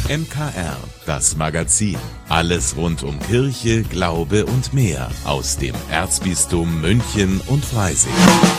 MKR, das Magazin. Alles rund um Kirche, Glaube und mehr aus dem Erzbistum München und Freising.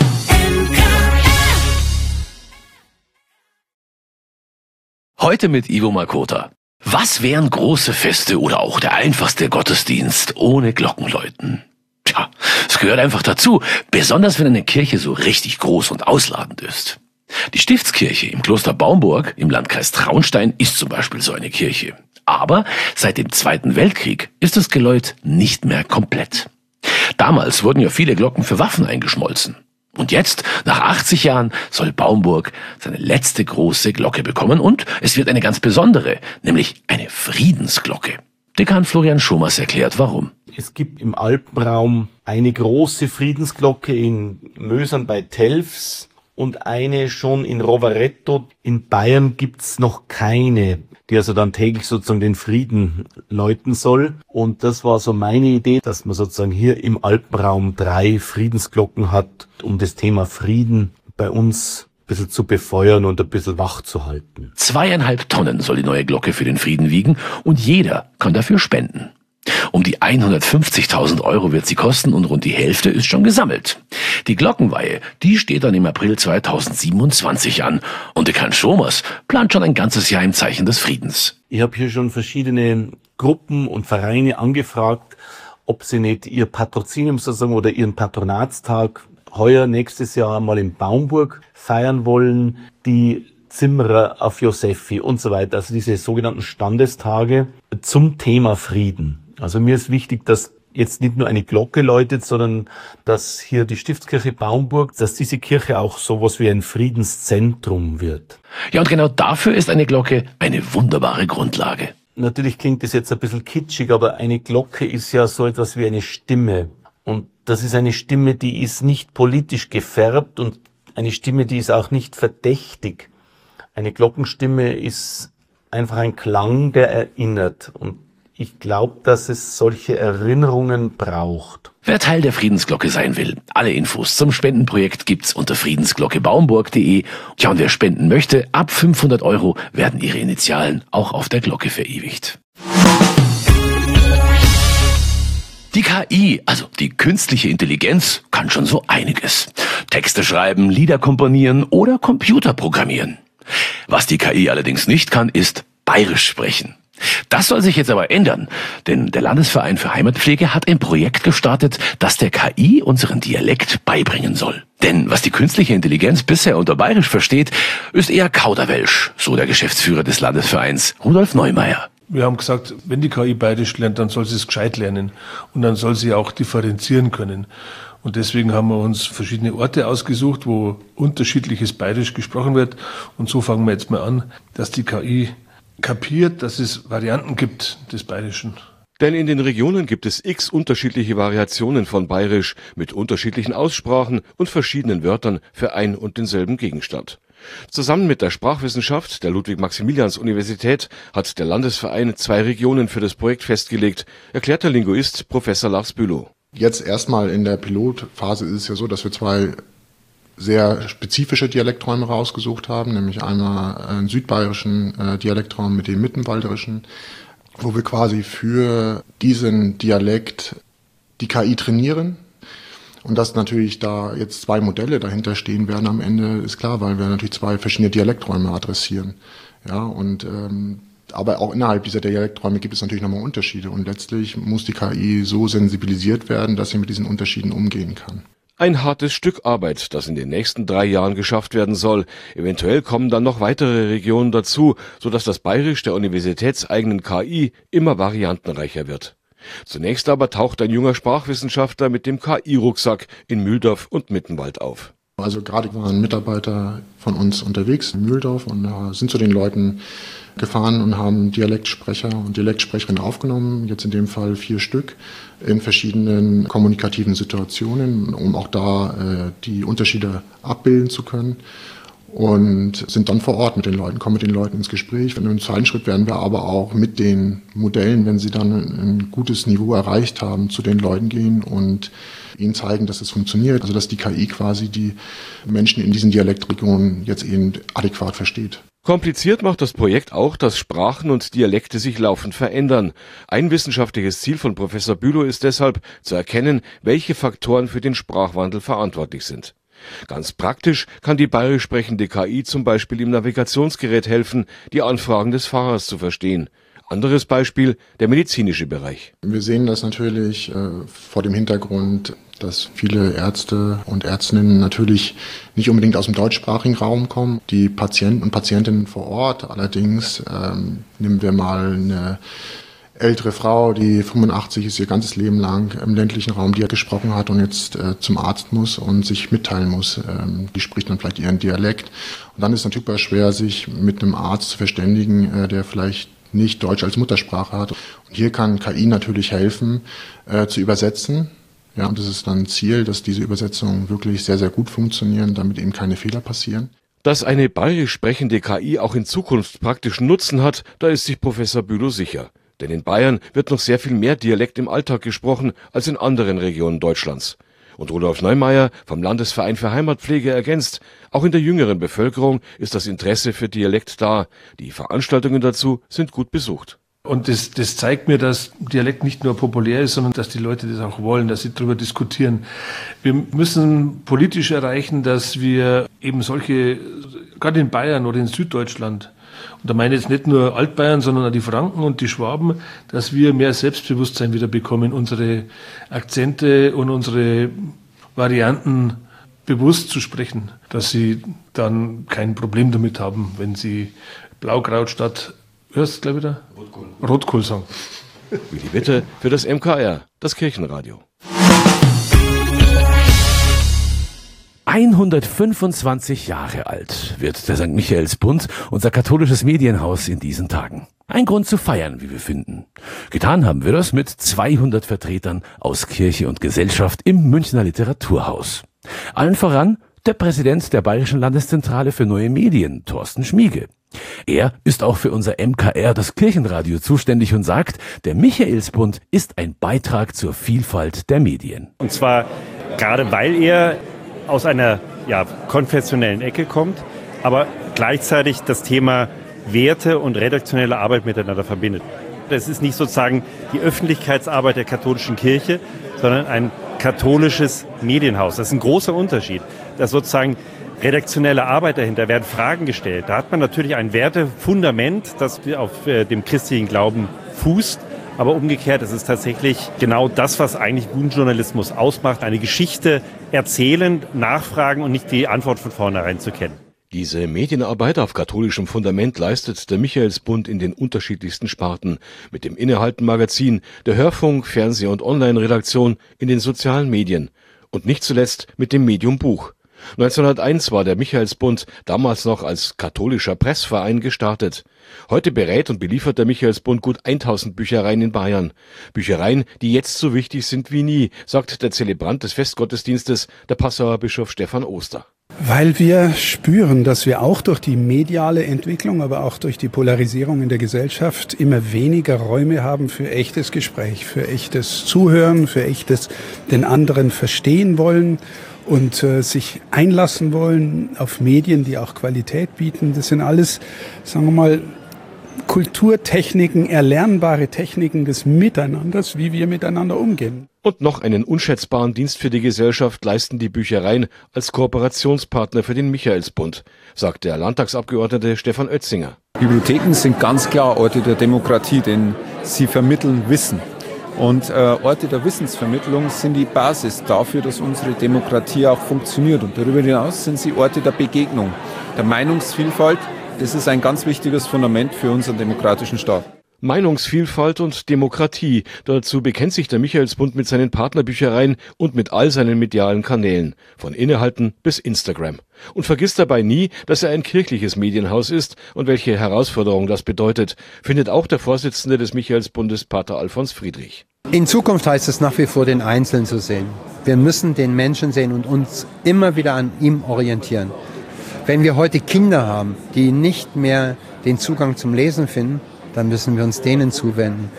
Heute mit Ivo Makota. Was wären große Feste oder auch der einfachste Gottesdienst ohne Glockenläuten? Tja, es gehört einfach dazu, besonders wenn eine Kirche so richtig groß und ausladend ist. Die Stiftskirche im Kloster Baumburg im Landkreis Traunstein ist zum Beispiel so eine Kirche. Aber seit dem Zweiten Weltkrieg ist das Geläut nicht mehr komplett. Damals wurden ja viele Glocken für Waffen eingeschmolzen. Und jetzt, nach 80 Jahren, soll Baumburg seine letzte große Glocke bekommen und es wird eine ganz besondere, nämlich eine Friedensglocke. Dekan Florian Schomas erklärt, warum. Es gibt im Alpenraum eine große Friedensglocke in Mösern bei Telfs und eine schon in Rovereto. In Bayern gibt's noch keine, die also dann täglich sozusagen den Frieden läuten soll. Und das war so meine Idee, dass man sozusagen hier im Alpenraum 3 Friedensglocken hat, um das Thema Frieden bei uns ein bisschen zu befeuern und ein bisschen wach zu halten. 2,5 Tonnen soll die neue Glocke für den Frieden wiegen und jeder kann dafür spenden. Um die 150.000 Euro wird sie kosten und rund die Hälfte ist schon gesammelt. Die Glockenweihe, die steht dann im April 2027 an und Dekan Schomas plant schon ein ganzes Jahr im Zeichen des Friedens. Ich habe hier schon verschiedene Gruppen und Vereine angefragt, ob sie nicht ihr Patrozinium sozusagen oder ihren Patronatstag heuer, nächstes Jahr mal in Baumburg feiern wollen, die Zimmerer auf Josephi und so weiter, also diese sogenannten Standestage zum Thema Frieden. Also mir ist wichtig, dass jetzt nicht nur eine Glocke läutet, sondern dass hier die Stiftskirche Baumburg, dass diese Kirche auch sowas wie ein Friedenszentrum wird. Ja, und genau dafür ist eine Glocke eine wunderbare Grundlage. Natürlich klingt das jetzt ein bisschen kitschig, aber eine Glocke ist ja so etwas wie eine Stimme. Und das ist eine Stimme, die ist nicht politisch gefärbt und eine Stimme, die ist auch nicht verdächtig. Eine Glockenstimme ist einfach ein Klang, der erinnert. Und ich glaube, dass es solche Erinnerungen braucht. Wer Teil der Friedensglocke sein will, alle Infos zum Spendenprojekt gibt's unter friedensglockebaumburg.de. Ja, und wer spenden möchte, ab 500 Euro werden ihre Initialen auch auf der Glocke verewigt. Die KI, also die künstliche Intelligenz, kann schon so einiges. Texte schreiben, Lieder komponieren oder Computer programmieren. Was die KI allerdings nicht kann, ist bayerisch sprechen. Das soll sich jetzt aber ändern, denn der Landesverein für Heimatpflege hat ein Projekt gestartet, das der KI unseren Dialekt beibringen soll. Denn was die künstliche Intelligenz bisher unter bayerisch versteht, ist eher Kauderwelsch, so der Geschäftsführer des Landesvereins, Rudolf Neumeier. Wir haben gesagt, wenn die KI bayerisch lernt, dann soll sie es gescheit lernen und dann soll sie auch differenzieren können. Und deswegen haben wir uns verschiedene Orte ausgesucht, wo unterschiedliches Bayerisch gesprochen wird. Und so fangen wir jetzt mal an, dass die KI kapiert, dass es Varianten gibt des Bayerischen. Denn in den Regionen gibt es x unterschiedliche Variationen von Bayerisch mit unterschiedlichen Aussprachen und verschiedenen Wörtern für ein und denselben Gegenstand. Zusammen mit der Sprachwissenschaft der Ludwig-Maximilians-Universität hat der Landesverein 2 Regionen für das Projekt festgelegt, erklärt der Linguist Professor Lars Bülow. Jetzt erstmal in der Pilotphase ist es ja so, dass wir 2 sehr spezifische Dialekträume rausgesucht haben, nämlich einmal einen südbayerischen Dialektraum mit dem mittenwalderischen, wo wir quasi für diesen Dialekt die KI trainieren. Und dass natürlich da jetzt 2 Modelle dahinter stehen werden am Ende, ist klar, weil wir natürlich 2 verschiedene Dialekträume adressieren. Ja, und aber auch innerhalb dieser Dialekträume gibt es natürlich nochmal Unterschiede. Und letztlich muss die KI so sensibilisiert werden, dass sie mit diesen Unterschieden umgehen kann. Ein hartes Stück Arbeit, das in den nächsten 3 Jahren geschafft werden soll. Eventuell kommen dann noch weitere Regionen dazu, sodass das Bayerisch der universitätseigenen KI immer variantenreicher wird. Zunächst aber taucht ein junger Sprachwissenschaftler mit dem KI-Rucksack in Mühldorf und Mittenwald auf. Also gerade waren Mitarbeiter von uns unterwegs in Mühldorf und sind zu den Leuten gefahren und haben Dialektsprecher und Dialektsprecherinnen aufgenommen, jetzt in dem Fall 4 Stück, in verschiedenen kommunikativen Situationen, um auch da die Unterschiede abbilden zu können. Und sind dann vor Ort mit den Leuten, kommen mit den Leuten ins Gespräch. Und im zweiten Schritt werden wir aber auch mit den Modellen, wenn sie dann ein gutes Niveau erreicht haben, zu den Leuten gehen und ihnen zeigen, dass es funktioniert. Also dass die KI quasi die Menschen in diesen Dialektregionen jetzt eben adäquat versteht. Kompliziert macht das Projekt auch, dass Sprachen und Dialekte sich laufend verändern. Ein wissenschaftliches Ziel von Professor Bülow ist deshalb, zu erkennen, welche Faktoren für den Sprachwandel verantwortlich sind. Ganz praktisch kann die bayerisch sprechende KI zum Beispiel im Navigationsgerät helfen, die Anfragen des Fahrers zu verstehen. Anderes Beispiel, der medizinische Bereich. Wir sehen das natürlich vor dem Hintergrund, dass viele Ärzte und Ärztinnen natürlich nicht unbedingt aus dem deutschsprachigen Raum kommen. Die Patienten und Patientinnen vor Ort allerdings, nehmen wir mal eine ältere Frau, die 85 ist, ihr ganzes Leben lang im ländlichen Raum, die gesprochen hat und jetzt zum Arzt muss und sich mitteilen muss. Die spricht dann vielleicht ihren Dialekt. Und dann ist es natürlich schwer, sich mit einem Arzt zu verständigen, der vielleicht nicht Deutsch als Muttersprache hat. Und hier kann KI natürlich helfen, zu übersetzen. Ja, und das ist dann ein Ziel, dass diese Übersetzungen wirklich sehr, sehr gut funktionieren, damit eben keine Fehler passieren. Dass eine bayerisch sprechende KI auch in Zukunft praktischen Nutzen hat, da ist sich Professor Bülow sicher. Denn in Bayern wird noch sehr viel mehr Dialekt im Alltag gesprochen als in anderen Regionen Deutschlands. Und Rudolf Neumeier vom Landesverein für Heimatpflege ergänzt, auch in der jüngeren Bevölkerung ist das Interesse für Dialekt da. Die Veranstaltungen dazu sind gut besucht. Und das zeigt mir, dass Dialekt nicht nur populär ist, sondern dass die Leute das auch wollen, dass sie darüber diskutieren. Wir müssen politisch erreichen, dass wir eben solche, gerade in Bayern oder in Süddeutschland, und da meine ich jetzt nicht nur Altbayern, sondern auch die Franken und die Schwaben, dass wir mehr Selbstbewusstsein wieder bekommen, unsere Akzente und unsere Varianten bewusst zu sprechen, dass sie dann kein Problem damit haben, wenn sie Blaukraut statt, hörst du gleich wieder? Rotkohl sagen. Willi Witte für das MKR, das Kirchenradio. 125 Jahre alt wird der St. Michaelsbund, unser katholisches Medienhaus, in diesen Tagen. Ein Grund zu feiern, wie wir finden. Getan haben wir das mit 200 Vertretern aus Kirche und Gesellschaft im Münchner Literaturhaus. Allen voran der Präsident der Bayerischen Landeszentrale für neue Medien, Thorsten Schmiege. Er ist auch für unser MKR, das Kirchenradio, zuständig und sagt, der Michaelsbund ist ein Beitrag zur Vielfalt der Medien. Und zwar gerade, weil er aus einer konfessionellen Ecke kommt, aber gleichzeitig das Thema Werte und redaktionelle Arbeit miteinander verbindet. Das ist nicht sozusagen die Öffentlichkeitsarbeit der katholischen Kirche, sondern ein katholisches Medienhaus. Das ist ein großer Unterschied. Da ist sozusagen redaktionelle Arbeit dahinter, werden Fragen gestellt. Da hat man natürlich ein Wertefundament, das auf dem christlichen Glauben fußt. Aber umgekehrt, es ist tatsächlich genau das, was eigentlich guten Journalismus ausmacht. Eine Geschichte erzählen, nachfragen und nicht die Antwort von vornherein zu kennen. Diese Medienarbeit auf katholischem Fundament leistet der Michaelsbund in den unterschiedlichsten Sparten. Mit dem Innehalten-Magazin, der Hörfunk-, Fernseh- und Online-Redaktion, in den sozialen Medien. Und nicht zuletzt mit dem Medium Buch. 1901 war der Michaelsbund damals noch als katholischer Pressverein gestartet. Heute berät und beliefert der Michaelsbund gut 1000 Büchereien in Bayern. Büchereien, die jetzt so wichtig sind wie nie, sagt der Zelebrant des Festgottesdienstes, der Passauer Bischof Stefan Oster. Weil wir spüren, dass wir auch durch die mediale Entwicklung, aber auch durch die Polarisierung in der Gesellschaft immer weniger Räume haben für echtes Gespräch, für echtes Zuhören, für echtes den anderen verstehen wollen und sich einlassen wollen auf Medien, die auch Qualität bieten. Das sind alles, sagen wir mal, Kulturtechniken, erlernbare Techniken des Miteinanders, wie wir miteinander umgehen. Und noch einen unschätzbaren Dienst für die Gesellschaft leisten die Büchereien als Kooperationspartner für den Michaelsbund, sagt der Landtagsabgeordnete Stefan Oetzinger. Bibliotheken sind ganz klar Orte der Demokratie, denn sie vermitteln Wissen. Und Orte der Wissensvermittlung sind die Basis dafür, dass unsere Demokratie auch funktioniert. Und darüber hinaus sind sie Orte der Begegnung, der Meinungsvielfalt. Das ist ein ganz wichtiges Fundament für unseren demokratischen Staat. Meinungsvielfalt und Demokratie. Dazu bekennt sich der Michaelsbund mit seinen Partnerbüchereien und mit all seinen medialen Kanälen, von Innehalten bis Instagram. Und vergisst dabei nie, dass er ein kirchliches Medienhaus ist und welche Herausforderung das bedeutet, findet auch der Vorsitzende des Michaelsbundes, Pater Alfons Friedrich. In Zukunft heißt es nach wie vor, den Einzelnen zu sehen. Wir müssen den Menschen sehen und uns immer wieder an ihm orientieren. Wenn wir heute Kinder haben, die nicht mehr den Zugang zum Lesen finden, dann müssen wir uns denen zuwenden.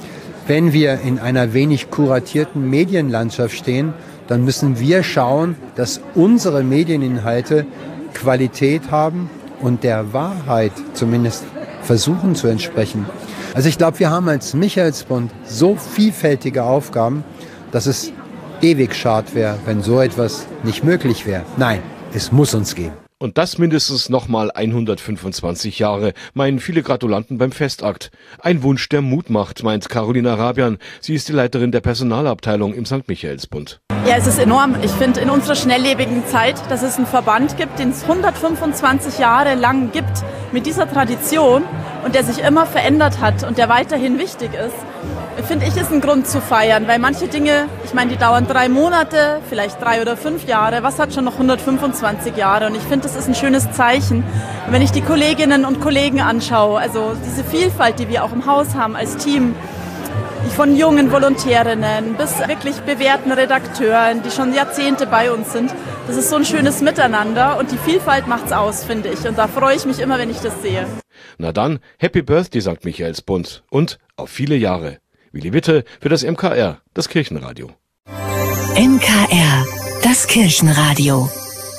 Wenn wir in einer wenig kuratierten Medienlandschaft stehen, dann müssen wir schauen, dass unsere Medieninhalte Qualität haben und der Wahrheit zumindest versuchen zu entsprechen. Also ich glaube, wir haben als Michaelsbund so vielfältige Aufgaben, dass es ewig schade wäre, wenn so etwas nicht möglich wäre. Nein, es muss uns geben. Und das mindestens nochmal 125 Jahre, meinen viele Gratulanten beim Festakt. Ein Wunsch, der Mut macht, meint Carolina Rabian. Sie ist die Leiterin der Personalabteilung im St. Michaelsbund. Ja, es ist enorm. Ich finde in unserer schnelllebigen Zeit, dass es einen Verband gibt, den es 125 Jahre lang gibt, mit dieser Tradition und der sich immer verändert hat und der weiterhin wichtig ist, finde ich, ist ein Grund zu feiern, weil manche Dinge, ich meine, die dauern 3 Monate, vielleicht 3 oder 5 Jahre, was hat schon noch 125 Jahre? Und ich finde, das ist ein schönes Zeichen. Und wenn ich die Kolleginnen und Kollegen anschaue, also diese Vielfalt, die wir auch im Haus haben als Team, von jungen Volontärinnen bis wirklich bewährten Redakteuren, die schon Jahrzehnte bei uns sind, das ist so ein schönes Miteinander und die Vielfalt macht's aus, finde ich. Und da freue ich mich immer, wenn ich das sehe. Na dann, Happy Birthday St. Michaelsbund und auf viele Jahre. Willi Witte für das MKR, das Kirchenradio. MKR, das Kirchenradio.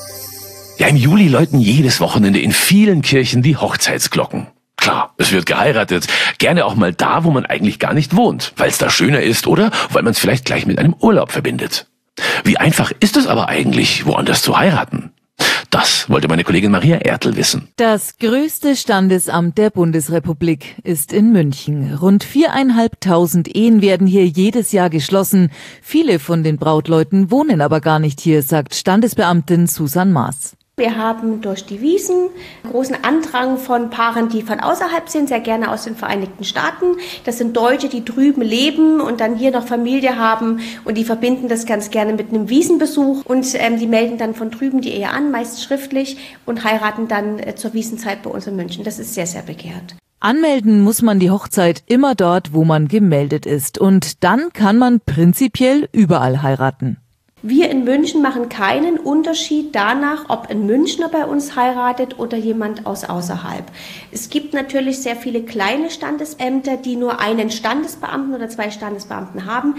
Ja, im Juli läuten jedes Wochenende in vielen Kirchen die Hochzeitsglocken. Klar, es wird geheiratet. Gerne auch mal da, wo man eigentlich gar nicht wohnt, weil es da schöner ist oder weil man es vielleicht gleich mit einem Urlaub verbindet. Wie einfach ist es aber eigentlich, woanders zu heiraten? Das wollte meine Kollegin Maria Ertl wissen. Das größte Standesamt der Bundesrepublik ist in München. Rund 4.500 Ehen werden hier jedes Jahr geschlossen. Viele von den Brautleuten wohnen aber gar nicht hier, sagt Standesbeamtin Susan Maas. Wir haben durch die Wiesn großen Andrang von Paaren, die von außerhalb sind, sehr gerne aus den Vereinigten Staaten. Das sind Deutsche, die drüben leben und dann hier noch Familie haben und die verbinden das ganz gerne mit einem Wiesenbesuch und die melden dann von drüben die Ehe an, meist schriftlich und heiraten dann zur Wiesenzeit bei uns in München. Das ist sehr, sehr begehrt. Anmelden muss man die Hochzeit immer dort, wo man gemeldet ist und dann kann man prinzipiell überall heiraten. Wir in München machen keinen Unterschied danach, ob ein Münchner bei uns heiratet oder jemand aus außerhalb. Es gibt natürlich sehr viele kleine Standesämter, die nur einen Standesbeamten oder 2 Standesbeamten haben.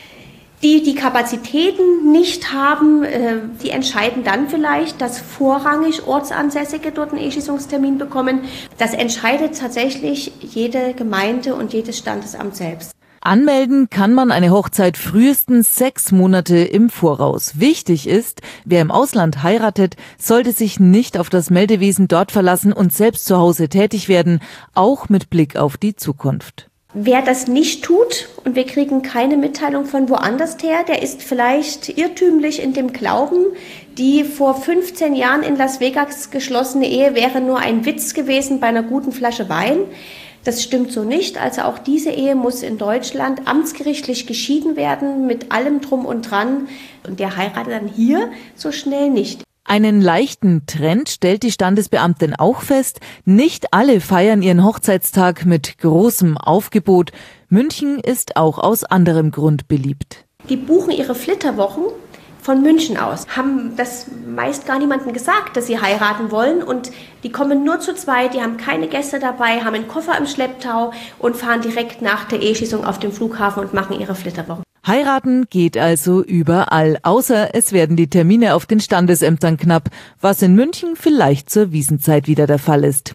Die Kapazitäten nicht haben, die entscheiden dann vielleicht, dass vorrangig Ortsansässige dort einen Eheschließungstermin bekommen. Das entscheidet tatsächlich jede Gemeinde und jedes Standesamt selbst. Anmelden kann man eine Hochzeit frühestens 6 Monate im Voraus. Wichtig ist, wer im Ausland heiratet, sollte sich nicht auf das Meldewesen dort verlassen und selbst zu Hause tätig werden, auch mit Blick auf die Zukunft. Wer das nicht tut und wir kriegen keine Mitteilung von woanders her, der ist vielleicht irrtümlich in dem Glauben, die vor 15 Jahren in Las Vegas geschlossene Ehe wäre nur ein Witz gewesen bei einer guten Flasche Wein. Das stimmt so nicht. Also auch diese Ehe muss in Deutschland amtsgerichtlich geschieden werden mit allem Drum und Dran. Und der heiratet dann hier so schnell nicht. Einen leichten Trend stellt die Standesbeamtin auch fest. Nicht alle feiern ihren Hochzeitstag mit großem Aufgebot. München ist auch aus anderem Grund beliebt. Die buchen ihre Flitterwochen von München aus, haben das meist gar niemandem gesagt, dass sie heiraten wollen und die kommen nur zu zweit, die haben keine Gäste dabei, haben einen Koffer im Schlepptau und fahren direkt nach der Eheschließung auf den Flughafen und machen ihre Flitterwochen. Heiraten geht also überall, außer es werden die Termine auf den Standesämtern knapp, was in München vielleicht zur Wiesenzeit wieder der Fall ist.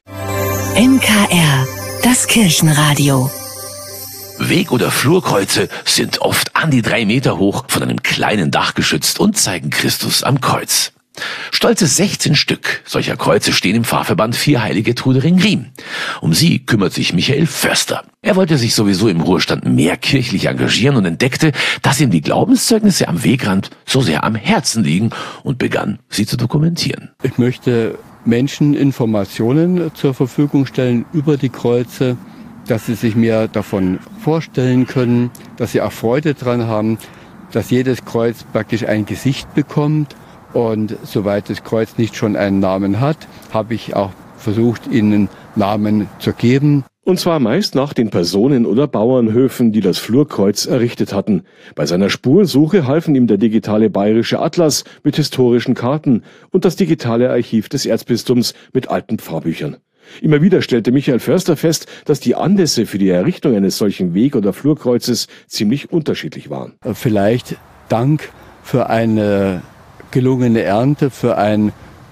MKR, das Kirchenradio. Weg- oder Flurkreuze sind oft an die 3 Meter hoch, von einem kleinen Dach geschützt und zeigen Christus am Kreuz. Stolze 16 Stück solcher Kreuze stehen im Pfarrverband Vierheilige Trudering-Riem. Um sie kümmert sich Michael Förster. Er wollte sich sowieso im Ruhestand mehr kirchlich engagieren und entdeckte, dass ihm die Glaubenszeugnisse am Wegrand so sehr am Herzen liegen und begann, sie zu dokumentieren. Ich möchte Menschen Informationen zur Verfügung stellen über die Kreuze, dass sie sich mehr davon vorstellen können, dass sie auch Freude dran haben, dass jedes Kreuz praktisch ein Gesicht bekommt. Und soweit das Kreuz nicht schon einen Namen hat, habe ich auch versucht, ihnen Namen zu geben. Und zwar meist nach den Personen oder Bauernhöfen, die das Flurkreuz errichtet hatten. Bei seiner Spurensuche halfen ihm der digitale bayerische Atlas mit historischen Karten und das digitale Archiv des Erzbistums mit alten Pfarrbüchern. Immer wieder stellte Michael Förster fest, dass die Anlässe für die Errichtung eines solchen Weg- oder Flurkreuzes ziemlich unterschiedlich waren. Vielleicht Dank für eine gelungene Ernte, für ein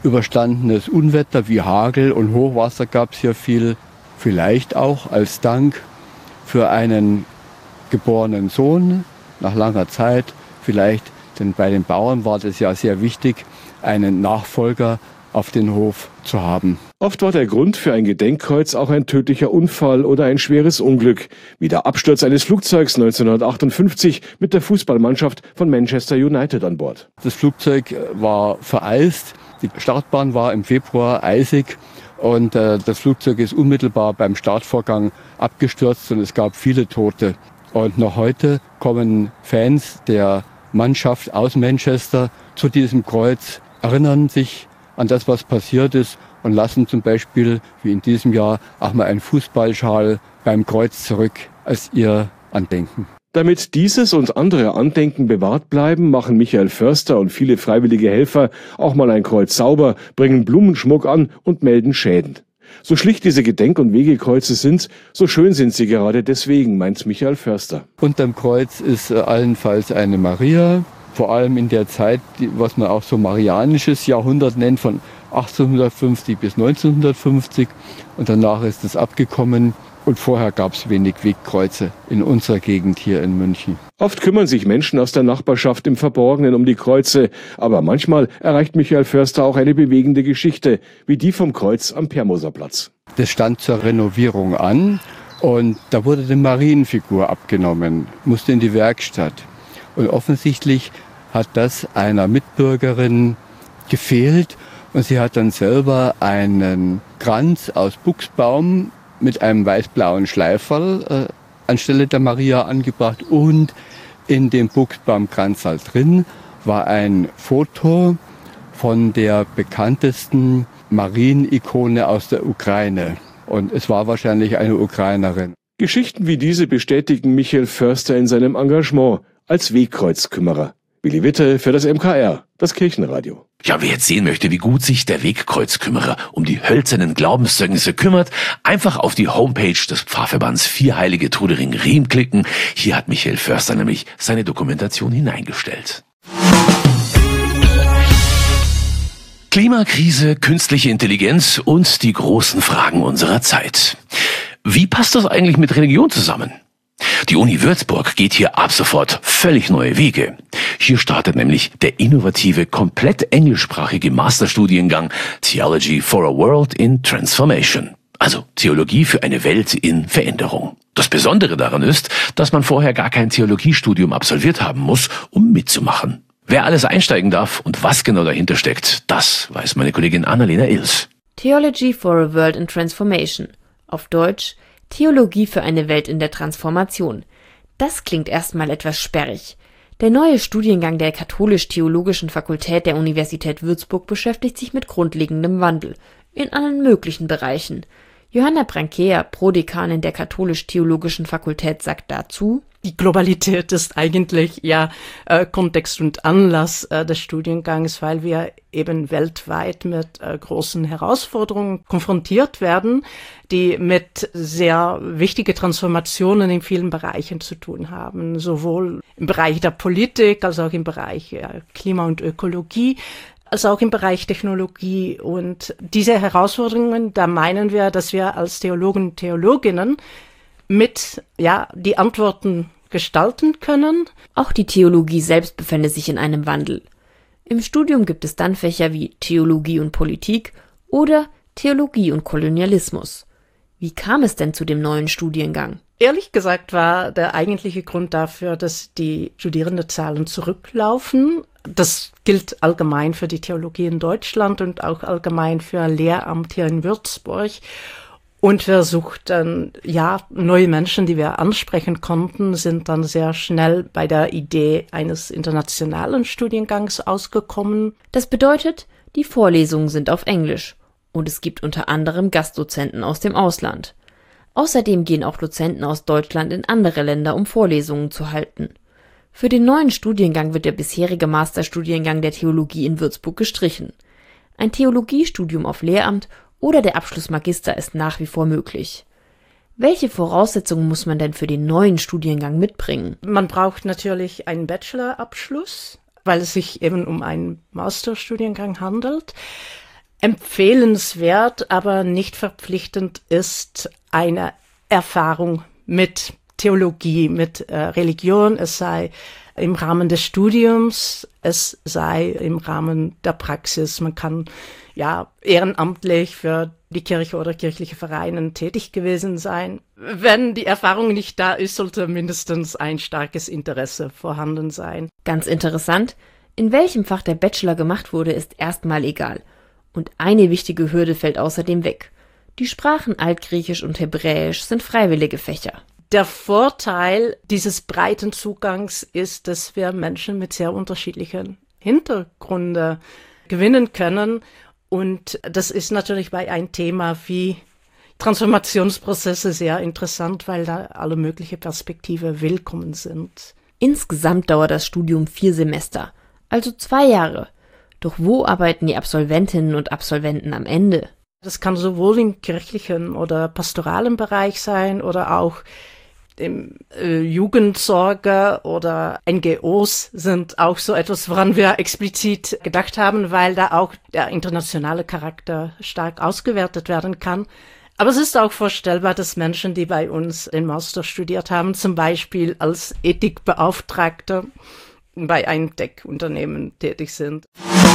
überstandenes Unwetter wie Hagel und Hochwasser gab es hier viel. Vielleicht auch als Dank für einen geborenen Sohn nach langer Zeit. Vielleicht, denn bei den Bauern war das ja sehr wichtig, einen Nachfolger auf den Hof zu haben. Oft war der Grund für ein Gedenkkreuz auch ein tödlicher Unfall oder ein schweres Unglück, wie der Absturz eines Flugzeugs 1958 mit der Fußballmannschaft von Manchester United an Bord. Das Flugzeug war vereist, die Startbahn war im Februar eisig und das Flugzeug ist unmittelbar beim Startvorgang abgestürzt und es gab viele Tote. Und noch heute kommen Fans der Mannschaft aus Manchester zu diesem Kreuz, erinnern sich an das, was passiert ist und lassen zum Beispiel, wie in diesem Jahr, auch mal einen Fußballschal beim Kreuz zurück als ihr Andenken. Damit dieses und andere Andenken bewahrt bleiben, machen Michael Förster und viele freiwillige Helfer auch mal ein Kreuz sauber, bringen Blumenschmuck an und melden Schäden. So schlicht diese Gedenk- und Wegekreuze sind, so schön sind sie gerade deswegen, meint Michael Förster. Unterm Kreuz ist allenfalls eine Maria, vor allem in der Zeit, was man auch so marianisches Jahrhundert nennt, von 1850 bis 1950. Und danach ist es abgekommen. Und vorher gab es wenig Wegkreuze in unserer Gegend hier in München. Oft kümmern sich Menschen aus der Nachbarschaft im Verborgenen um die Kreuze, aber manchmal erreicht Michael Förster auch eine bewegende Geschichte, wie die vom Kreuz am Permoserplatz. Das stand zur Renovierung an und da wurde die Marienfigur abgenommen, musste in die Werkstatt. Und offensichtlich hat das einer Mitbürgerin gefehlt und sie hat dann selber einen Kranz aus Buchsbaum mit einem weiß-blauen Schleiferl anstelle der Maria angebracht und in dem Buchsbaumkranz drin war ein Foto von der bekanntesten Marienikone aus der Ukraine. Und es war wahrscheinlich eine Ukrainerin. Geschichten wie diese bestätigen Michael Förster in seinem Engagement als Wegkreuzkümmerer. Willi Witte für das MKR, das Kirchenradio. Ja, wer jetzt sehen möchte, wie gut sich der Wegkreuzkümmerer um die hölzernen Glaubenszeugnisse kümmert, einfach auf die Homepage des Pfarrverbands Vierheilige Trudering-Riem klicken. Hier hat Michael Förster nämlich seine Dokumentation hineingestellt. Klimakrise, künstliche Intelligenz und die großen Fragen unserer Zeit. Wie passt das eigentlich mit Religion zusammen? Die Uni Würzburg geht hier ab sofort völlig neue Wege. Hier startet nämlich der innovative, komplett englischsprachige Masterstudiengang Theology for a World in Transformation. Also Theologie für eine Welt in Veränderung. Das Besondere daran ist, dass man vorher gar kein Theologiestudium absolviert haben muss, um mitzumachen. Wer alles einsteigen darf und was genau dahinter steckt, das weiß meine Kollegin Annalena Ills. Theology for a World in Transformation. Auf Deutsch Theologie für eine Welt in der Transformation. Das klingt erstmal etwas sperrig. Der neue Studiengang der Katholisch-Theologischen Fakultät der Universität Würzburg beschäftigt sich mit grundlegendem Wandel in allen möglichen Bereichen. Johanna Brankea, Prodekanin der Katholisch-Theologischen Fakultät, sagt dazu: Die Globalität ist eigentlich Kontext und Anlass des Studiengangs, weil wir eben weltweit mit großen Herausforderungen konfrontiert werden, die mit sehr wichtigen Transformationen in vielen Bereichen zu tun haben, sowohl im Bereich der Politik als auch im Bereich Klima und Ökologie, als auch im Bereich Technologie. Und diese Herausforderungen, da meinen wir, dass wir als Theologen und Theologinnen mit die Antworten gestalten können. Auch die Theologie selbst befände sich in einem Wandel. Im Studium gibt es dann Fächer wie Theologie und Politik oder Theologie und Kolonialismus. Wie kam es denn zu dem neuen Studiengang? Ehrlich gesagt war der eigentliche Grund dafür, dass die Studierendenzahlen zurücklaufen. Das gilt allgemein für die Theologie in Deutschland und auch allgemein für Lehramt hier in Würzburg. Und wir suchten, neue Menschen, die wir ansprechen konnten, sind dann sehr schnell bei der Idee eines internationalen Studiengangs ausgekommen. Das bedeutet, die Vorlesungen sind auf Englisch und es gibt unter anderem Gastdozenten aus dem Ausland. Außerdem gehen auch Dozenten aus Deutschland in andere Länder, um Vorlesungen zu halten. Für den neuen Studiengang wird der bisherige Masterstudiengang der Theologie in Würzburg gestrichen. Ein Theologiestudium auf Lehramt oder der Abschluss Magister ist nach wie vor möglich. Welche Voraussetzungen muss man denn für den neuen Studiengang mitbringen? Man braucht natürlich einen Bachelorabschluss, weil es sich eben um einen Masterstudiengang handelt. empfehlenswert, aber nicht verpflichtend ist eine Erfahrung mit Theologie, mit Religion, es sei im Rahmen des Studiums, es sei im Rahmen der Praxis. Man kann ja ehrenamtlich für die Kirche oder kirchliche Vereine tätig gewesen sein. Wenn die Erfahrung nicht da ist, sollte mindestens ein starkes Interesse vorhanden sein. Ganz interessant, in welchem Fach der Bachelor gemacht wurde, ist erstmal egal. Und eine wichtige Hürde fällt außerdem weg. Die Sprachen Altgriechisch und Hebräisch sind freiwillige Fächer. Der Vorteil dieses breiten Zugangs ist, dass wir Menschen mit sehr unterschiedlichen Hintergründen gewinnen können. Und das ist natürlich bei einem Thema wie Transformationsprozesse sehr interessant, weil da alle möglichen Perspektiven willkommen sind. Insgesamt dauert das Studium 4 Semester, also 2 Jahre. Doch wo arbeiten die Absolventinnen und Absolventen am Ende? Das kann sowohl im kirchlichen oder pastoralen Bereich sein oder auch im Jugendsorge oder NGOs sind auch so etwas, woran wir explizit gedacht haben, weil da auch der internationale Charakter stark ausgewertet werden kann. Aber es ist auch vorstellbar, dass Menschen, die bei uns den Master studiert haben, zum Beispiel als Ethikbeauftragte bei einem Tech-Unternehmen tätig sind.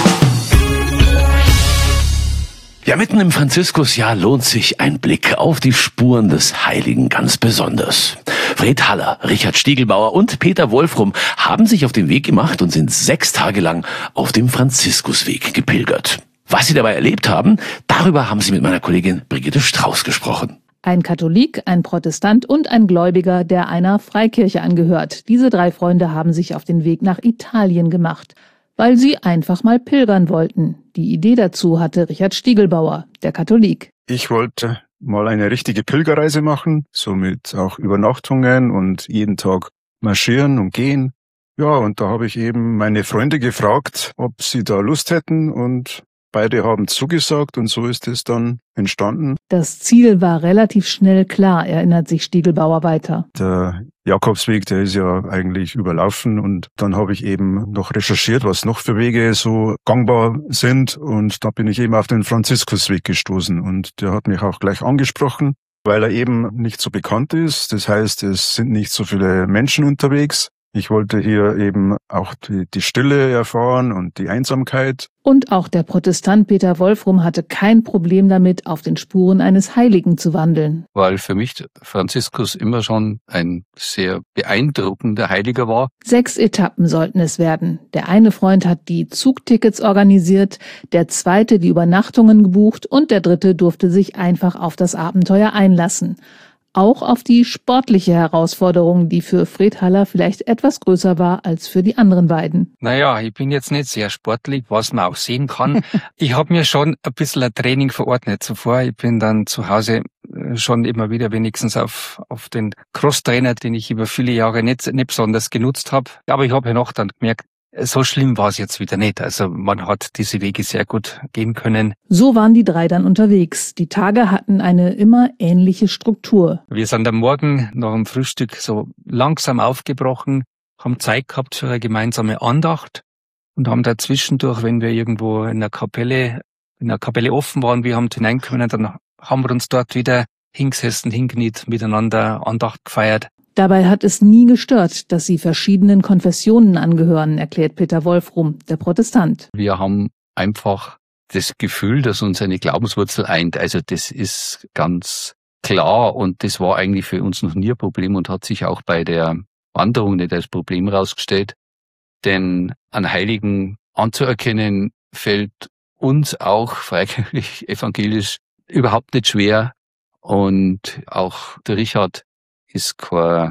Ja, mitten im Franziskusjahr lohnt sich ein Blick auf die Spuren des Heiligen ganz besonders. Fred Haller, Richard Stiegelbauer und Peter Wolfrum haben sich auf den Weg gemacht und sind 6 Tage lang auf dem Franziskusweg gepilgert. Was sie dabei erlebt haben, darüber haben sie mit meiner Kollegin Brigitte Strauß gesprochen. Ein Katholik, ein Protestant und ein Gläubiger, der einer Freikirche angehört. Diese 3 Freunde haben sich auf den Weg nach Italien gemacht, weil sie einfach mal pilgern wollten. Die Idee dazu hatte Richard Stiegelbauer, der Katholik. Ich wollte mal eine richtige Pilgerreise machen, somit auch Übernachtungen und jeden Tag marschieren und gehen. Ja, und da habe ich eben meine Freunde gefragt, ob sie da Lust hätten, und beide haben zugesagt, und so ist es dann entstanden. Das Ziel war relativ schnell klar, erinnert sich Stiegelbauer weiter. Der Jakobsweg, der ist ja eigentlich überlaufen, und dann habe ich eben noch recherchiert, was noch für Wege so gangbar sind, und da bin ich eben auf den Franziskusweg gestoßen, und der hat mich auch gleich angesprochen, weil er eben nicht so bekannt ist. Das heißt, es sind nicht so viele Menschen unterwegs. Ich wollte hier eben auch die Stille erfahren und die Einsamkeit. Und auch der Protestant Peter Wolfrum hatte kein Problem damit, auf den Spuren eines Heiligen zu wandeln. Weil für mich Franziskus immer schon ein sehr beeindruckender Heiliger war. 6 Etappen sollten es werden. Der eine Freund hat die Zugtickets organisiert, der zweite die Übernachtungen gebucht und der dritte durfte sich einfach auf das Abenteuer einlassen. Auch auf die sportliche Herausforderung, die für Fred Haller vielleicht etwas größer war als für die anderen beiden. Naja, ich bin jetzt nicht sehr sportlich, was man auch sehen kann. Ich habe mir schon ein bisschen ein Training verordnet zuvor. Ich bin dann zu Hause schon immer wieder wenigstens auf den Crosstrainer, den ich über viele Jahre nicht besonders genutzt habe. Aber ich habe ja noch dann gemerkt, so schlimm war es jetzt wieder nicht. Also man hat diese Wege sehr gut gehen können. So waren die 3 dann unterwegs. Die Tage hatten eine immer ähnliche Struktur. Wir sind am Morgen nach dem Frühstück so langsam aufgebrochen, haben Zeit gehabt für eine gemeinsame Andacht und haben da zwischendurch, wenn wir irgendwo in einer Kapelle offen waren, wir haben hinein können, dann haben wir uns dort wieder hingesessen, hingekniet, miteinander Andacht gefeiert. Dabei hat es nie gestört, dass sie verschiedenen Konfessionen angehören, erklärt Peter Wolfrum, der Protestant. Wir haben einfach das Gefühl, dass uns eine Glaubenswurzel eint. Also das ist ganz klar, und das war eigentlich für uns noch nie ein Problem und hat sich auch bei der Wanderung nicht als Problem herausgestellt. Denn einen Heiligen anzuerkennen fällt uns auch freikirchlich evangelisch überhaupt nicht schwer. Und auch der Richard ist kein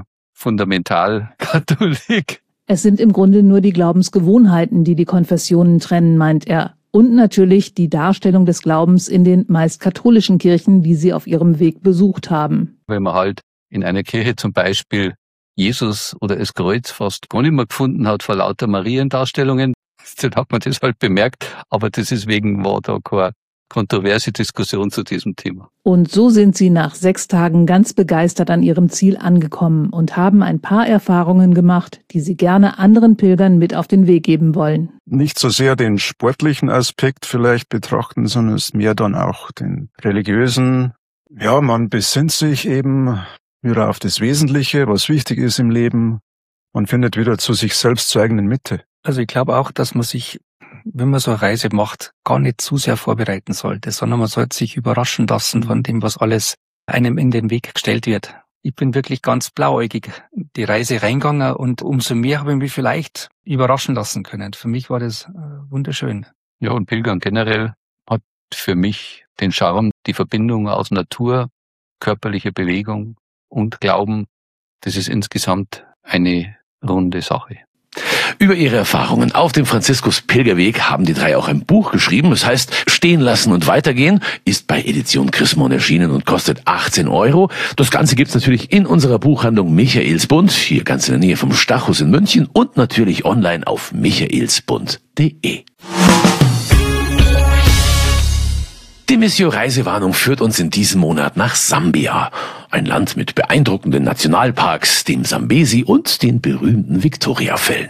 Fundamentalkatholik. Es sind im Grunde nur die Glaubensgewohnheiten, die die Konfessionen trennen, meint er. Und natürlich die Darstellung des Glaubens in den meist katholischen Kirchen, die sie auf ihrem Weg besucht haben. Wenn man halt in einer Kirche zum Beispiel Jesus oder das Kreuz fast gar nicht mehr gefunden hat vor lauter Mariendarstellungen, dann hat man das halt bemerkt. Aber deswegen war da kein kontroverse Diskussion zu diesem Thema. Und so sind Sie nach 6 Tagen ganz begeistert an Ihrem Ziel angekommen und haben ein paar Erfahrungen gemacht, die Sie gerne anderen Pilgern mit auf den Weg geben wollen. Nicht so sehr den sportlichen Aspekt vielleicht betrachten, sondern es mehr dann auch den religiösen. Ja, man besinnt sich eben wieder auf das Wesentliche, was wichtig ist im Leben. Man findet wieder zu sich selbst, zur eigenen Mitte. Also ich glaube auch, dass man sich, wenn man so eine Reise macht, gar nicht zu sehr vorbereiten sollte, sondern man sollte sich überraschen lassen von dem, was alles einem in den Weg gestellt wird. Ich bin wirklich ganz blauäugig die Reise reingegangen und umso mehr habe ich mich vielleicht überraschen lassen können. Für mich war das wunderschön. Ja, und Pilgern generell hat für mich den Charme, die Verbindung aus Natur, körperlicher Bewegung und Glauben. Das ist insgesamt eine runde Sache. Über ihre Erfahrungen auf dem Franziskus-Pilgerweg haben die 3 auch ein Buch geschrieben. Das heißt, Stehen lassen und weitergehen, ist bei Edition Chrismon erschienen und kostet 18 €. Das Ganze gibt's natürlich in unserer Buchhandlung Michaelsbund, hier ganz in der Nähe vom Stachus in München und natürlich online auf michaelsbund.de. Die Missio Reisewarnung führt uns in diesem Monat nach Sambia. Ein Land mit beeindruckenden Nationalparks, dem Sambesi und den berühmten Victoria-Fällen.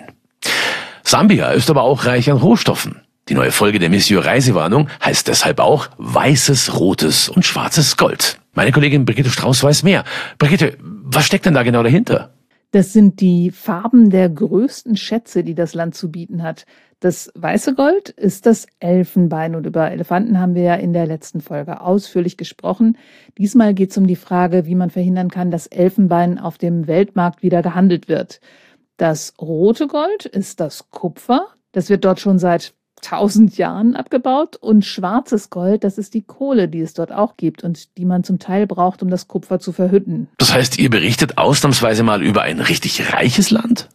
Sambia ist aber auch reich an Rohstoffen. Die neue Folge der Missio Reisewarnung heißt deshalb auch Weißes, Rotes und Schwarzes Gold. Meine Kollegin Brigitte Strauß weiß mehr. Brigitte, was steckt denn da genau dahinter? Das sind die Farben der größten Schätze, die das Land zu bieten hat. Das weiße Gold ist das Elfenbein und über Elefanten haben wir ja in der letzten Folge ausführlich gesprochen. Diesmal geht es um die Frage, wie man verhindern kann, dass Elfenbein auf dem Weltmarkt wieder gehandelt wird. Das rote Gold ist das Kupfer. Das wird dort schon seit 1000 Jahren abgebaut. Und schwarzes Gold, das ist die Kohle, die es dort auch gibt und die man zum Teil braucht, um das Kupfer zu verhütten. Das heißt, ihr berichtet ausnahmsweise mal über ein richtig reiches Land?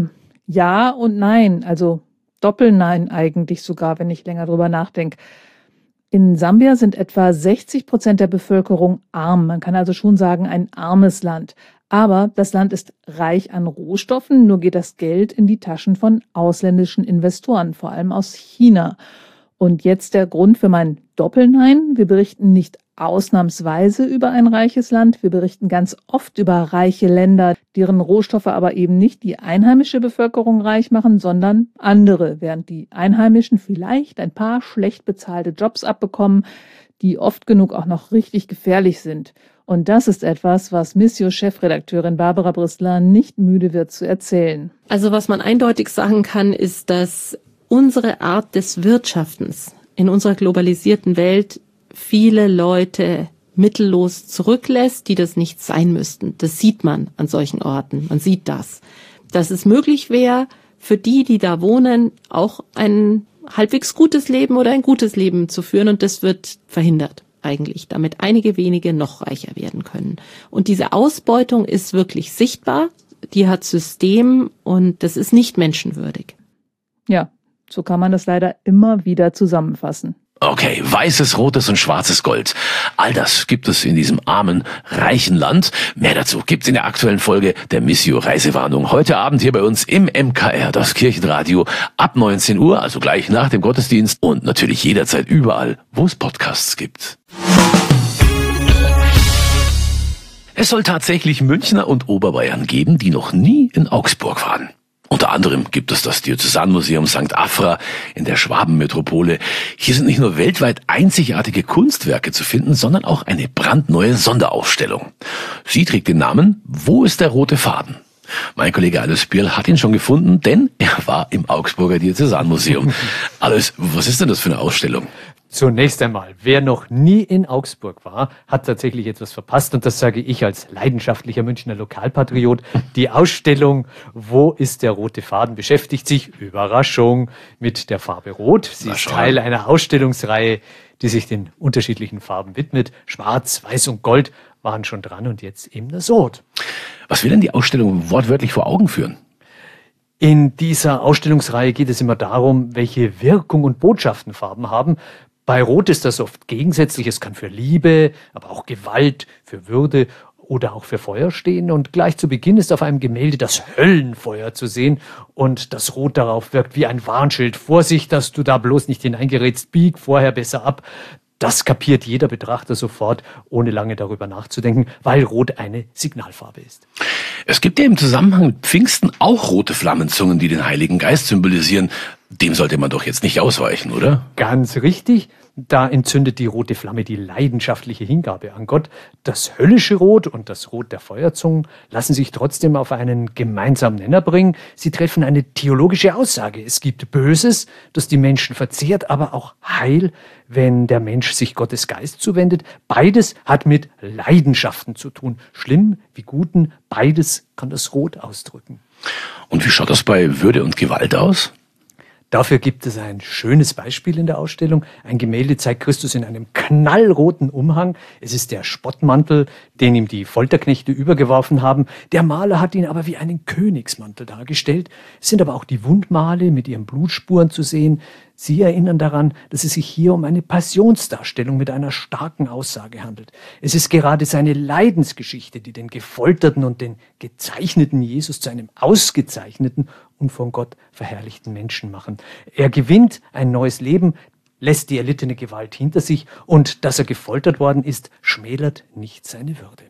Ja und nein, also Doppelnein eigentlich sogar, wenn ich länger drüber nachdenke. In Sambia sind etwa 60% der Bevölkerung arm. Man kann also schon sagen, ein armes Land. Aber das Land ist reich an Rohstoffen, nur geht das Geld in die Taschen von ausländischen Investoren, vor allem aus China. Und jetzt der Grund für mein Doppelnein. Wir berichten nicht ausnahmsweise über ein reiches Land. Wir berichten ganz oft über reiche Länder, deren Rohstoffe aber eben nicht die einheimische Bevölkerung reich machen, sondern andere, während die Einheimischen vielleicht ein paar schlecht bezahlte Jobs abbekommen, die oft genug auch noch richtig gefährlich sind. Und das ist etwas, was Missio-Chefredakteurin Barbara Bristler nicht müde wird zu erzählen. Also was man eindeutig sagen kann, ist, dass unsere Art des Wirtschaftens in unserer globalisierten Welt viele Leute mittellos zurücklässt, die das nicht sein müssten. Das sieht man an solchen Orten. Man sieht das. Dass es möglich wäre, für die, die da wohnen, auch ein halbwegs gutes Leben oder ein gutes Leben zu führen. Und das wird verhindert eigentlich, damit einige wenige noch reicher werden können. Und diese Ausbeutung ist wirklich sichtbar. Die hat System und das ist nicht menschenwürdig. Ja, so kann man das leider immer wieder zusammenfassen. Okay, weißes, rotes und schwarzes Gold. All das gibt es in diesem armen, reichen Land. Mehr dazu gibt's in der aktuellen Folge der Missio Reisewarnung. Heute Abend hier bei uns im MKR, das Kirchenradio, ab 19 Uhr, also gleich nach dem Gottesdienst und natürlich jederzeit überall, wo es Podcasts gibt. Es soll tatsächlich Münchner und Oberbayern geben, die noch nie in Augsburg waren. Unter anderem gibt es das Diözesanmuseum St. Afra in der Schwabenmetropole. Hier sind nicht nur weltweit einzigartige Kunstwerke zu finden, sondern auch eine brandneue Sonderausstellung. Sie trägt den Namen »Wo ist der rote Faden?« Mein Kollege Alois Bierl hat ihn schon gefunden, denn er war im Augsburger Diözesanmuseum. Alois, was ist denn das für eine Ausstellung? Zunächst einmal, wer noch nie in Augsburg war, hat tatsächlich etwas verpasst und das sage ich als leidenschaftlicher Münchner Lokalpatriot. Die Ausstellung »Wo ist der rote Faden?« beschäftigt sich, Überraschung, mit der Farbe Rot. Sie ist Teil einer Ausstellungsreihe, die sich den unterschiedlichen Farben widmet. Schwarz, Weiß und Gold waren schon dran und jetzt eben das Rot. Was will denn die Ausstellung wortwörtlich vor Augen führen? In dieser Ausstellungsreihe geht es immer darum, welche Wirkung und Botschaften Farben haben. Bei Rot ist das oft gegensätzlich. Es kann für Liebe, aber auch Gewalt, für Würde oder auch für Feuer stehen. Und gleich zu Beginn ist auf einem Gemälde das Höllenfeuer zu sehen. Und das Rot darauf wirkt wie ein Warnschild. Vorsicht, dass du da bloß nicht hineingerätst. Bieg vorher besser ab. Das kapiert jeder Betrachter sofort, ohne lange darüber nachzudenken, weil Rot eine Signalfarbe ist. Es gibt ja im Zusammenhang mit Pfingsten auch rote Flammenzungen, die den Heiligen Geist symbolisieren. Dem sollte man doch jetzt nicht ausweichen, oder? Ganz richtig. Da entzündet die rote Flamme die leidenschaftliche Hingabe an Gott. Das höllische Rot und das Rot der Feuerzungen lassen sich trotzdem auf einen gemeinsamen Nenner bringen. Sie treffen eine theologische Aussage. Es gibt Böses, das die Menschen verzehrt, aber auch Heil, wenn der Mensch sich Gottes Geist zuwendet. Beides hat mit Leidenschaften zu tun. Schlimm wie Guten, beides kann das Rot ausdrücken. Und wie schaut das bei Würde und Gewalt aus? Dafür gibt es ein schönes Beispiel in der Ausstellung. Ein Gemälde zeigt Christus in einem knallroten Umhang. Es ist der Spottmantel, den ihm die Folterknechte übergeworfen haben. Der Maler hat ihn aber wie einen Königsmantel dargestellt. Es sind aber auch die Wundmale mit ihren Blutspuren zu sehen. Sie erinnern daran, dass es sich hier um eine Passionsdarstellung mit einer starken Aussage handelt. Es ist gerade seine Leidensgeschichte, die den gefolterten und den gezeichneten Jesus zu einem ausgezeichneten und von Gott verherrlichten Menschen machen. Er gewinnt ein neues Leben, lässt die erlittene Gewalt hinter sich und dass er gefoltert worden ist, schmälert nicht seine Würde.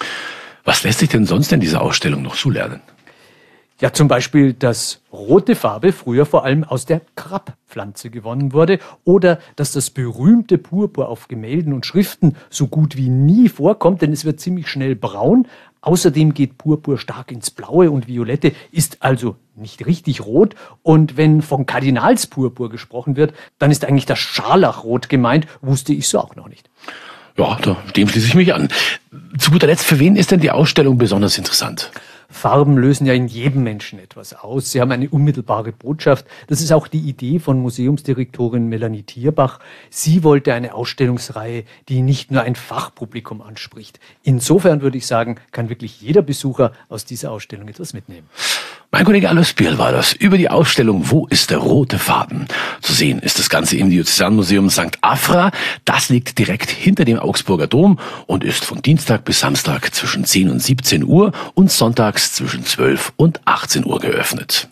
Was lässt sich denn sonst in dieser Ausstellung noch so lernen? Ja, zum Beispiel, dass rote Farbe früher vor allem aus der Krabpflanze gewonnen wurde oder dass das berühmte Purpur auf Gemälden und Schriften so gut wie nie vorkommt, denn es wird ziemlich schnell braun. Außerdem geht Purpur stark ins Blaue und Violette, ist also nicht richtig rot. Und wenn von Kardinalspurpur gesprochen wird, dann ist eigentlich das Scharlachrot gemeint, wusste ich so auch noch nicht. Ja, dem schließe ich mich an. Zu guter Letzt, für wen ist denn die Ausstellung besonders interessant? Farben lösen ja in jedem Menschen etwas aus. Sie haben eine unmittelbare Botschaft. Das ist auch die Idee von Museumsdirektorin Melanie Thierbach. Sie wollte eine Ausstellungsreihe, die nicht nur ein Fachpublikum anspricht. Insofern würde ich sagen, kann wirklich jeder Besucher aus dieser Ausstellung etwas mitnehmen. Mein Kollege Alois Birl war das über die Ausstellung Wo ist der rote Faden? Zu sehen ist das Ganze im Diözesanmuseum St. Afra. Das liegt direkt hinter dem Augsburger Dom und ist von Dienstag bis Samstag zwischen 10 und 17 Uhr und sonntags zwischen 12 und 18 Uhr geöffnet.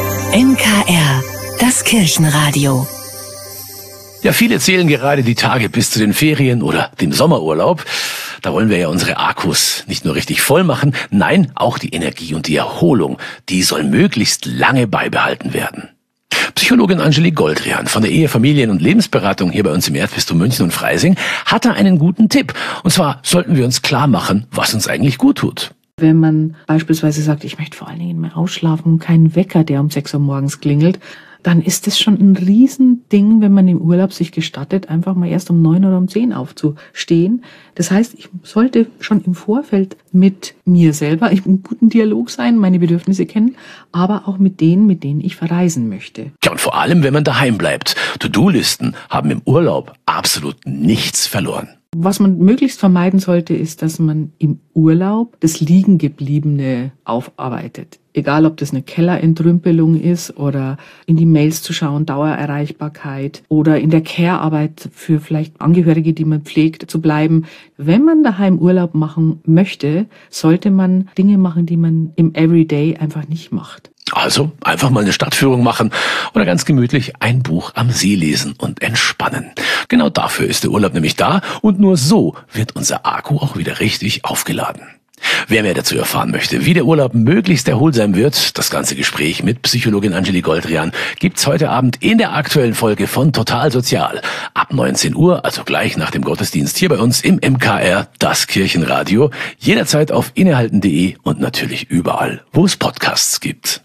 NKR, das Kirchenradio. Ja, viele zählen gerade die Tage bis zu den Ferien oder dem Sommerurlaub. Da wollen wir ja unsere Akkus nicht nur richtig voll machen, nein, auch die Energie und die Erholung, die soll möglichst lange beibehalten werden. Psychologin Angelique Goldrian von der Ehe-, Familien- und Lebensberatung hier bei uns im Erzbistum München und Freising hat da einen guten Tipp. Und zwar sollten wir uns klar machen, was uns eigentlich gut tut. Wenn man beispielsweise sagt, ich möchte vor allen Dingen mal ausschlafen und keinen Wecker, der um 6 Uhr morgens klingelt, dann ist es schon ein Riesending, wenn man im Urlaub sich gestattet, einfach mal erst um 9 oder um 10 aufzustehen. Das heißt, ich sollte schon im Vorfeld mit mir selber im guten Dialog sein, meine Bedürfnisse kennen, aber auch mit denen ich verreisen möchte. Ja, und vor allem, wenn man daheim bleibt. To-Do-Listen haben im Urlaub absolut nichts verloren. Was man möglichst vermeiden sollte, ist, dass man im Urlaub das Liegengebliebene aufarbeitet. Egal, ob das eine Kellerentrümpelung ist oder in die Mails zu schauen, Dauererreichbarkeit oder in der Care-Arbeit für vielleicht Angehörige, die man pflegt, zu bleiben. Wenn man daheim Urlaub machen möchte, sollte man Dinge machen, die man im Everyday einfach nicht macht. Also einfach mal eine Stadtführung machen oder ganz gemütlich ein Buch am See lesen und entspannen. Genau dafür ist der Urlaub nämlich da und nur so wird unser Akku auch wieder richtig aufgeladen. Wer mehr dazu erfahren möchte, wie der Urlaub möglichst erholsam wird, das ganze Gespräch mit Psychologin Angelique Goldrian gibt's heute Abend in der aktuellen Folge von Total Sozial. Ab 19 Uhr, also gleich nach dem Gottesdienst hier bei uns im MKR, das Kirchenradio. Jederzeit auf innehalten.de und natürlich überall, wo es Podcasts gibt.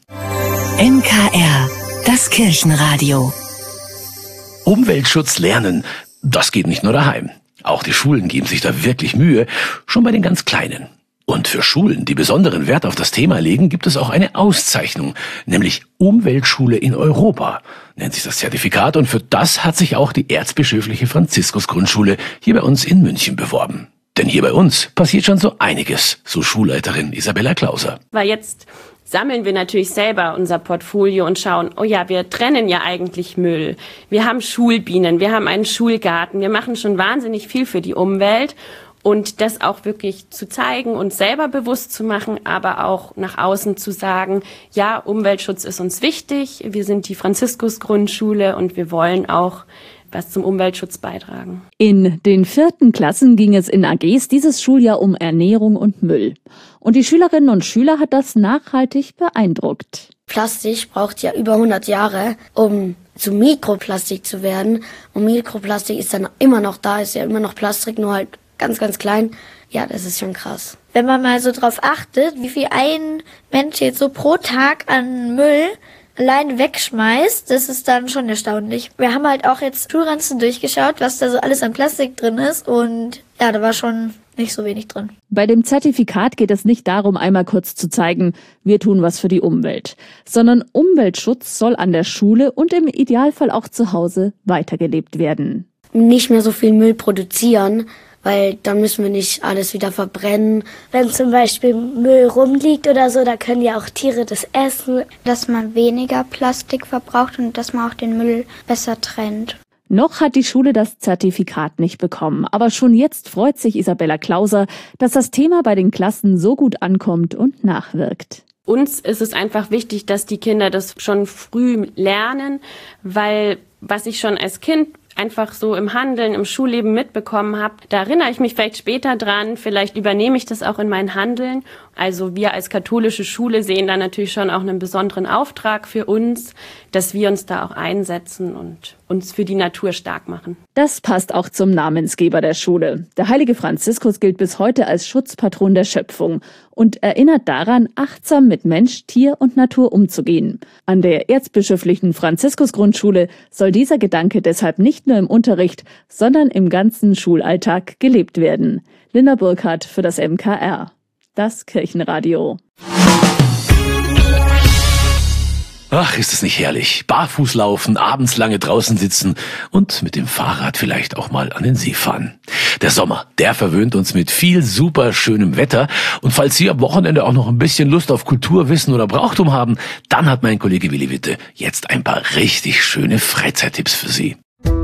NKR, das Kirchenradio. Umweltschutz lernen, das geht nicht nur daheim. Auch die Schulen geben sich da wirklich Mühe, schon bei den ganz Kleinen. Und für Schulen, die besonderen Wert auf das Thema legen, gibt es auch eine Auszeichnung, nämlich Umweltschule in Europa, nennt sich das Zertifikat. Und für das hat sich auch die Erzbischöfliche Franziskus-Grundschule hier bei uns in München beworben. Denn hier bei uns passiert schon so einiges, so Schulleiterin Isabella Klauser. Weil jetzt sammeln wir natürlich selber unser Portfolio und schauen, oh ja, wir trennen ja eigentlich Müll. Wir haben Schulbienen, wir haben einen Schulgarten, wir machen schon wahnsinnig viel für die Umwelt. Und das auch wirklich zu zeigen und selber bewusst zu machen, aber auch nach außen zu sagen, ja, Umweltschutz ist uns wichtig, wir sind die Franziskus-Grundschule und wir wollen auch was zum Umweltschutz beitragen. In den 4. Klassen ging es in AGs dieses Schuljahr um Ernährung und Müll. Und die Schülerinnen und Schüler hat das nachhaltig beeindruckt. Plastik braucht ja über 100 Jahre, um zu Mikroplastik zu werden. Und Mikroplastik ist dann immer noch da, ist ja immer noch Plastik, nur halt ganz, ganz klein. Ja, das ist schon krass. Wenn man mal so drauf achtet, wie viel ein Mensch jetzt so pro Tag an Müll allein wegschmeißt, das ist dann schon erstaunlich. Wir haben halt auch jetzt Schulranzen durchgeschaut, was da so alles an Plastik drin ist und ja, da war schon nicht so wenig drin. Bei dem Zertifikat geht es nicht darum, einmal kurz zu zeigen, wir tun was für die Umwelt, sondern Umweltschutz soll an der Schule und im Idealfall auch zu Hause weitergelebt werden. Nicht mehr so viel Müll produzieren, weil dann müssen wir nicht alles wieder verbrennen. Wenn zum Beispiel Müll rumliegt oder so, da können ja auch Tiere das essen. Dass man weniger Plastik verbraucht und dass man auch den Müll besser trennt. Noch hat die Schule das Zertifikat nicht bekommen, aber schon jetzt freut sich Isabella Klauser, dass das Thema bei den Klassen so gut ankommt und nachwirkt. Uns ist es einfach wichtig, dass die Kinder das schon früh lernen, weil was ich schon als Kind einfach so im Handeln, im Schulleben mitbekommen habe, da erinnere ich mich vielleicht später dran, vielleicht übernehme ich das auch in mein Handeln. Also wir als katholische Schule sehen da natürlich schon auch einen besonderen Auftrag für uns, dass wir uns da auch einsetzen und uns für die Natur stark machen. Das passt auch zum Namensgeber der Schule. Der heilige Franziskus gilt bis heute als Schutzpatron der Schöpfung und erinnert daran, achtsam mit Mensch, Tier und Natur umzugehen. An der erzbischöflichen Franziskus-Grundschule soll dieser Gedanke deshalb nicht nur im Unterricht, sondern im ganzen Schulalltag gelebt werden. Linda Burkhardt für das MKR. Das Kirchenradio. Ach, ist es nicht herrlich. Barfuß laufen, abends lange draußen sitzen und mit dem Fahrrad vielleicht auch mal an den See fahren. Der Sommer, der verwöhnt uns mit viel super schönem Wetter. Und falls Sie am Wochenende auch noch ein bisschen Lust auf Kulturwissen oder Brauchtum haben, dann hat mein Kollege Willi Witte jetzt ein paar richtig schöne Freizeittipps für Sie.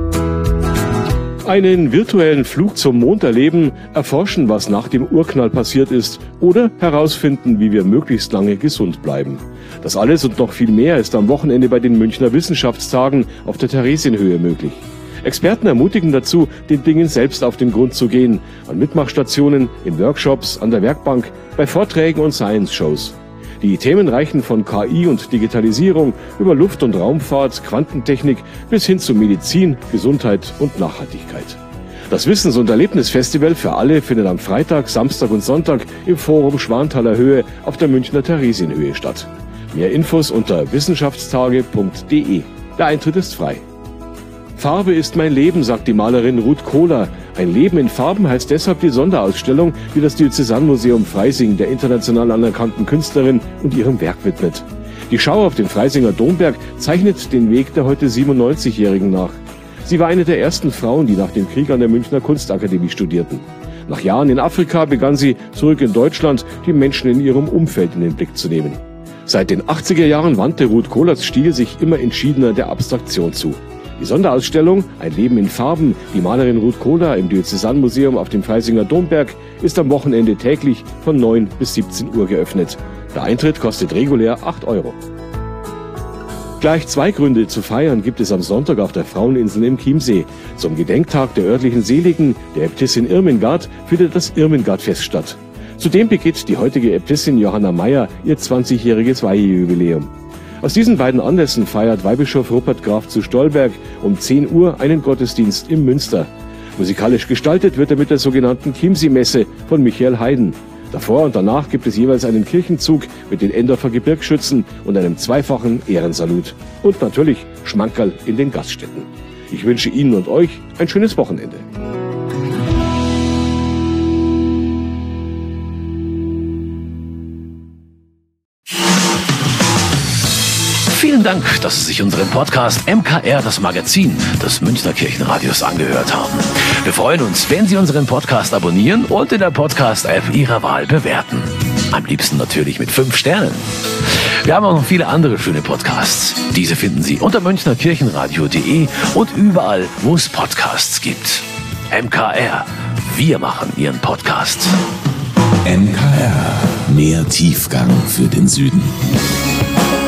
Einen virtuellen Flug zum Mond erleben, erforschen, was nach dem Urknall passiert ist oder herausfinden, wie wir möglichst lange gesund bleiben. Das alles und noch viel mehr ist am Wochenende bei den Münchner Wissenschaftstagen auf der Theresienhöhe möglich. Experten ermutigen dazu, den Dingen selbst auf den Grund zu gehen, an Mitmachstationen, in Workshops, an der Werkbank, bei Vorträgen und Science-Shows. Die Themen reichen von KI und Digitalisierung über Luft- und Raumfahrt, Quantentechnik bis hin zu Medizin, Gesundheit und Nachhaltigkeit. Das Wissens- und Erlebnisfestival für alle findet am Freitag, Samstag und Sonntag im Forum Schwanthaler Höhe auf der Münchner Theresienhöhe statt. Mehr Infos unter wissenschaftstage.de. Der Eintritt ist frei. Farbe ist mein Leben, sagt die Malerin Ruth Kohler. Ein Leben in Farben heißt deshalb die Sonderausstellung, die das Diözesanmuseum Freising der international anerkannten Künstlerin und ihrem Werk widmet. Die Schau auf dem Freisinger Domberg zeichnet den Weg der heute 97-Jährigen nach. Sie war eine der ersten Frauen, die nach dem Krieg an der Münchner Kunstakademie studierten. Nach Jahren in Afrika begann sie, zurück in Deutschland, die Menschen in ihrem Umfeld in den Blick zu nehmen. Seit den 80er Jahren wandte Ruth Kohlers Stil sich immer entschiedener der Abstraktion zu. Die Sonderausstellung Ein Leben in Farben, die Malerin Ruth Kohler im Diözesanmuseum auf dem Freisinger Domberg, ist am Wochenende täglich von 9 bis 17 Uhr geöffnet. Der Eintritt kostet regulär 8 €. Gleich 2 Gründe zu feiern gibt es am Sonntag auf der Fraueninsel im Chiemsee. Zum Gedenktag der örtlichen Seligen, der Äbtissin Irmingard, findet das Irmingardfest statt. Zudem begeht die heutige Äbtissin Johanna Meyer ihr 20-jähriges Weihejubiläum. Aus diesen beiden Anlässen feiert Weihbischof Rupert Graf zu Stolberg um 10 Uhr einen Gottesdienst im Münster. Musikalisch gestaltet wird er mit der sogenannten Chiemsee-Messe von Michael Haydn. Davor und danach gibt es jeweils einen Kirchenzug mit den Endorfer Gebirgsschützen und einem zweifachen Ehrensalut. Und natürlich Schmankerl in den Gaststätten. Ich wünsche Ihnen und euch ein schönes Wochenende. Vielen Dank, dass Sie sich unseren Podcast MKR, das Magazin des Münchner Kirchenradios, angehört haben. Wir freuen uns, wenn Sie unseren Podcast abonnieren und in der Podcast-App Ihrer Wahl bewerten. Am liebsten natürlich mit 5 Sternen. Wir haben auch noch viele andere schöne Podcasts. Diese finden Sie unter münchnerkirchenradio.de und überall, wo es Podcasts gibt. MKR, wir machen Ihren Podcast. MKR, mehr Tiefgang für den Süden.